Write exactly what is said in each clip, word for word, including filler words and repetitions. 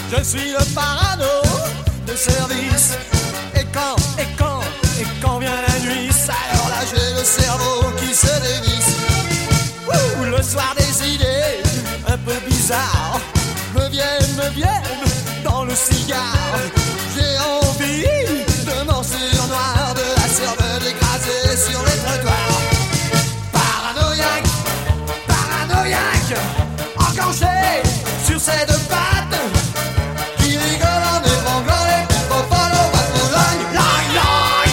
Je suis le parano de service. Et quand, et quand, et quand vient la nuit, alors là j'ai le cerveau qui se dévisse. Ouh, le soir des idées un peu bizarres me viennent, me viennent dans le cigare. J'ai envie de morsure noire, de la cervelle écrasée sur les trottoirs. Paranoïaque, paranoïaque, enclenché sur ses deux pattes, qui rigole en épinglant les petits popoles au bas de l'oeil. L'oeil, l'oeil.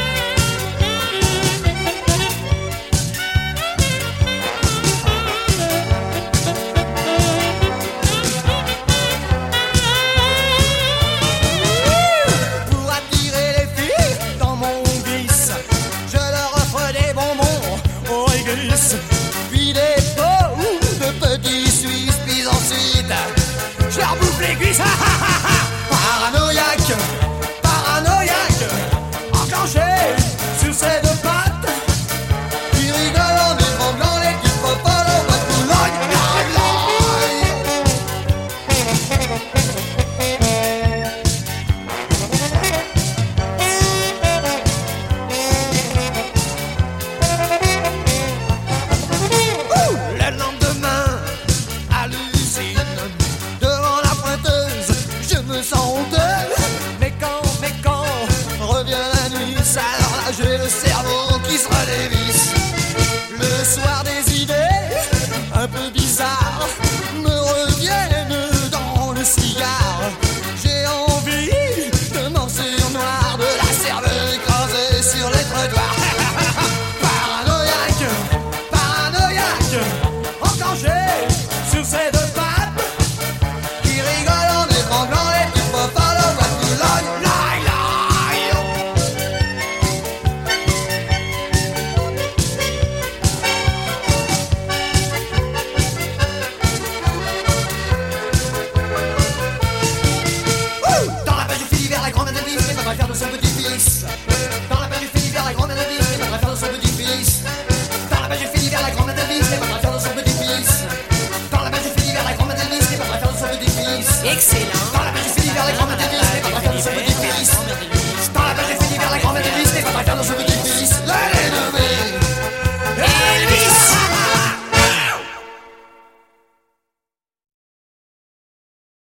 Pour attirer les filles dans mon vice, je leur offre des bonbons au réglisse, puis des pots de petits Suisses, puis ensuite je leur bouffe les cuisses. Paranoïaque, paranoïaque, enclenché sur ses deux pattes, qui rigole en épinglant les petits popoles au bas de l'oeil. L'oeil, l'oeil. Ouh, le lendemain, à l'usine, devant la pointeuse, je me sens honteux. Mais quand, mais quand revient la nuit, alors là j'ai le cerveau qui se redévisse. Le soir des idées un peu bizarres me reviennent dans le cigare. J'ai envie de morsure noire, de la cervelle écrasée sur les trottoirs. Paranoïaque, paranoïaque, enclenché sur ses deux pattes, qui rigole en épinglant les petits popoles au bas de l'oeil. L'oeil, l'oeil. Ouh, dans la page du fil vers la grand-mère de Nice, mais pas faire de son petit-fils. Dans la page du fil vers la grand-mère de Nice, mais pas faire de son petit-fils. Dans la page du fil vers la grand-mère de Nice, mais pas faire de son petit-fils. Dans la page du fil vers la grand-mère de Nice, mais pas faire de son petit-fils. Excellent.